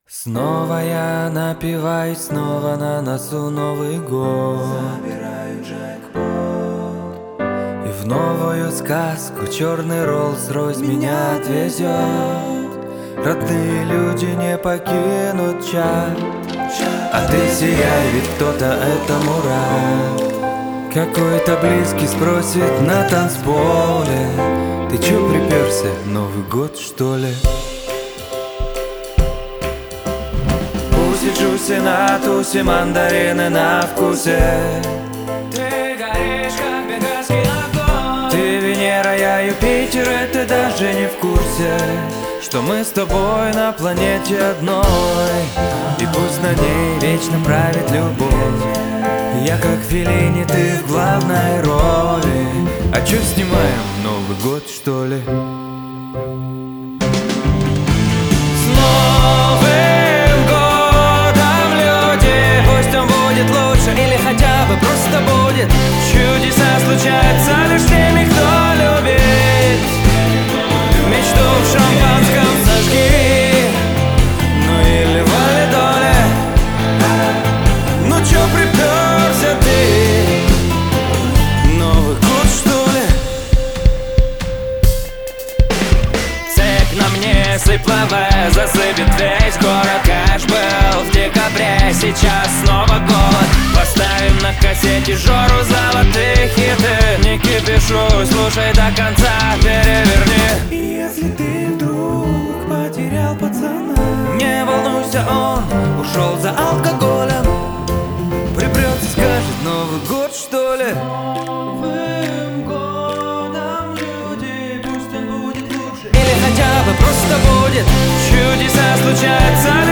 Снова я напиваюсь, снова на носу Новый год. Забираю джекпот. И в новую сказку черный Роллс-Ройс меня отвезет. Родные люди не покинут чат. А ты сияй, ведь кто-то этому рад. Какой-то близкий спросит на танцполе: ты чё приперся, Новый год что ли? Уси-джуси на тусе, мандарины на вкусе. Ты горишь, как бенгальский огонь. Ты Венера, я Юпитер, и ты даже не в курсе, что мы с тобой на планете одной. И пусть на ней вечно правит любовь. Я как Феллини, ты в главной роли. А чё снимаем, Новый год что ли? С Новым годом, люди! Пусть он будет лучше или хотя бы просто будет. Чудеса случаются лишь с теми, кто любит. Мечту в шампанском зажги. Ну или валидоле. Ну чё приперся ты? Новый год что ли? Цепь на мне слипловая засыпет весь город. Кэш был в декабре, сейчас снова год. Поставим на кассете Жору золотые хиты. Не кипишуй, слушай до конца, переверни. И если ты вдруг потерял пацана, Не волнуйся, он ушел за алкоголем. Припрется, скажет: Новый год что ли? Новым годом, люди, пусть он будет лучше. Или хотя бы просто будет. Чудеса случаются